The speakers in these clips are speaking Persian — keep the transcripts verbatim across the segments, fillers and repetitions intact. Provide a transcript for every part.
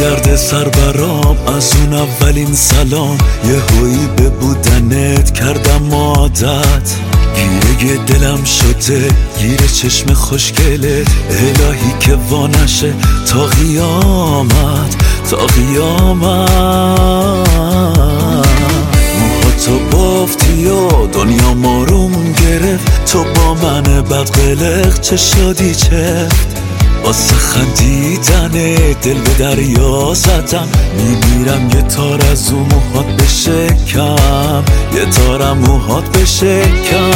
درد سر برام از اون اولین سلام، یه هویی به بودنت کردم عادت، گیره دلم شده گیره چشم خوشگلت، الهی که وانشه تا قیامت تا قیامت. موهاتو بافتی و دنیا ماروم گرفت، تو با من بدقلق چه شدی چفت، واسه خندیدن دل به دریا زدم، میمیرم یه تار از اون موهات بشکم، یه تارم موهات بشکم.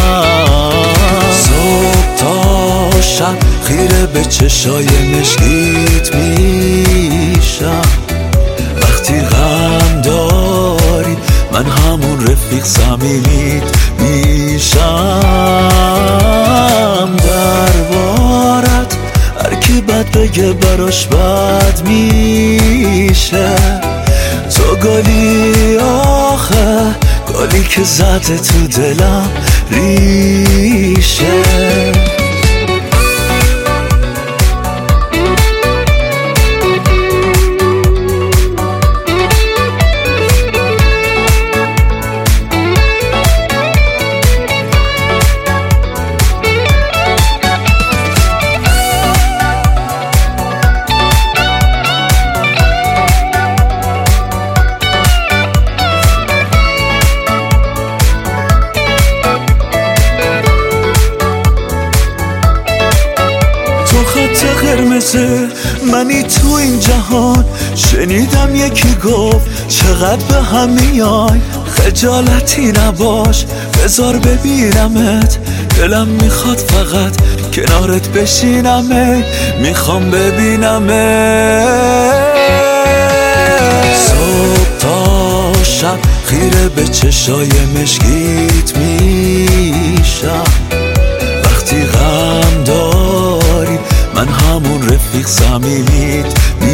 صبح تا شب خیره به چشای مشکیت میشم، وقتی غم داری من همون رفیق صمیمیت میشم. دربارت هرکی بد بگه براش بد میشه، تو گلی آخه گلی که زده تو دلم ریشه. تو خط قرمزه منی تو این جهان، شنیدم یکی گفت چقدر به هم میای، خجالتی نباش بذار ببینمت، دلم میخواد فقط کنارت بشینمه، میخوام ببینمت. صبح تا شب خیره به چشای مشکیت میشم، وقتی غم داری من همون رفیق صمیمیت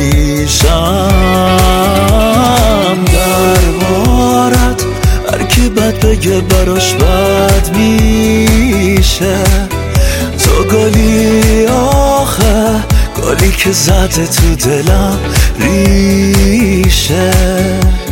میشم. دربارت هرکی بد بگه براش بد میشه، تو گلی آخه گلی که زده تو دلم ریشه.